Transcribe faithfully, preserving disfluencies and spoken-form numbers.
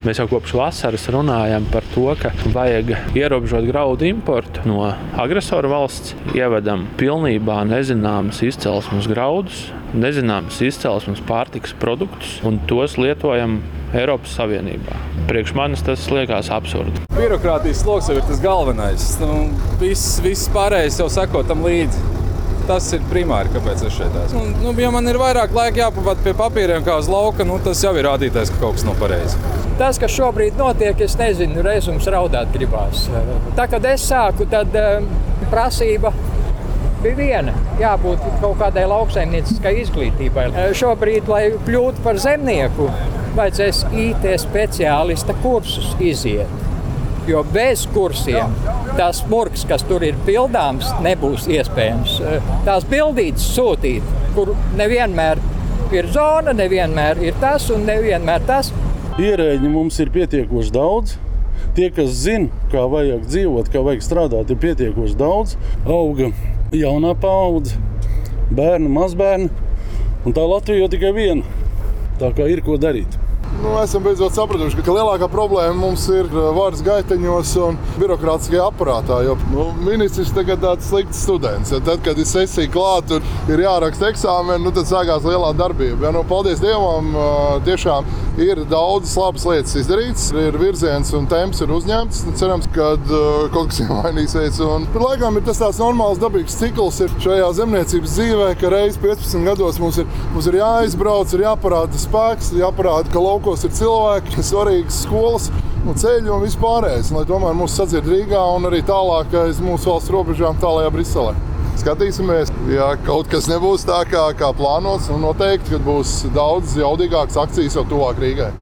Mēs jau kopš vasaras runājam par to, ka vajag ierobežot graudu importu no agresoru valsts. Ievedam pilnībā nezināmas izcelsmes graudus, nezināmas izcelsmes pārtikas produktus un tos lietojam Eiropas Savienībā. Priekš manis tas liekas absurdi. Birokrātijas sloks jau ir tas galvenais. Nu, viss, viss pārējais jau seko tam līdzi. Tas ir primāri, kāpēc es šeit esmu. Nu, ja man ir vairāk laika jāpavada pie papīriem kā uz lauka, nu, tas jau ir rādītājs, ka kaut kas nav pareizi. Tas, kas šobrīd notiek, es nezinu, reiz mums raudāt gribās. Tā, kad es sāku, tad um, prasība bija viena. Jābūt kaut kādai lauksaimnieciskai izglītībai. Šobrīd, lai kļūtu par zemnieku, vajadzēs I T speciālista kursus iziet. Jo bez kursiem tās smurks, kas tur ir pildāms, nebūs iespējams. Tās bildītes sūtīt, kur nevienmēr ir zona, nevienmēr ir tas un nevienmēr tas. Ierēģi mums ir pietiekoši daudz. Tie, kas zina, kā vajag dzīvot, kā vajag strādāt, ir pietiekoši daudz. Auga jaunā paudze, bērni, mazbērni. Un tā Latvija jau tikai viena. Tā kā ir ko darīt. Nu, esam beidzot sapratuši, ka lielākā problēma mums ir varas gaiteņos un birokrātiskajā aparātā. Jo nu, ministrs tagad tāds slikts students. Ja tad, kad ir sesija klāt un ir jāraksta eksāmeni, nu, tad sākās lielā darbība. Ja, nu, paldies Dievam, tiešām ir daudzas labas lietas izdarītas. Ir virziens un temps ir uzņemts. Cerams, ka kaut kas iemainīsies. Un laikam ir tas tāds normāls dabīgs cikls ir šajā zemniecības dzīvē, ka reiz piecpadsmit gados mums ir, mums ir jāizbrauc, ir jāparāda spēks, jāparāda, ka laukos ir cilvēki, svarīgas skolas un ceļi un vispārējais. Lai tomēr mūs sadzird Rīgā un arī tālāk aiz mūsu valsts robežām tālajā Briselē. Skatīsimies, ja kaut kas nebūs tā, kā, kā plānots, un noteikti, kad būs daudz jaudīgākas akcijas jau tuvāk Rīgai.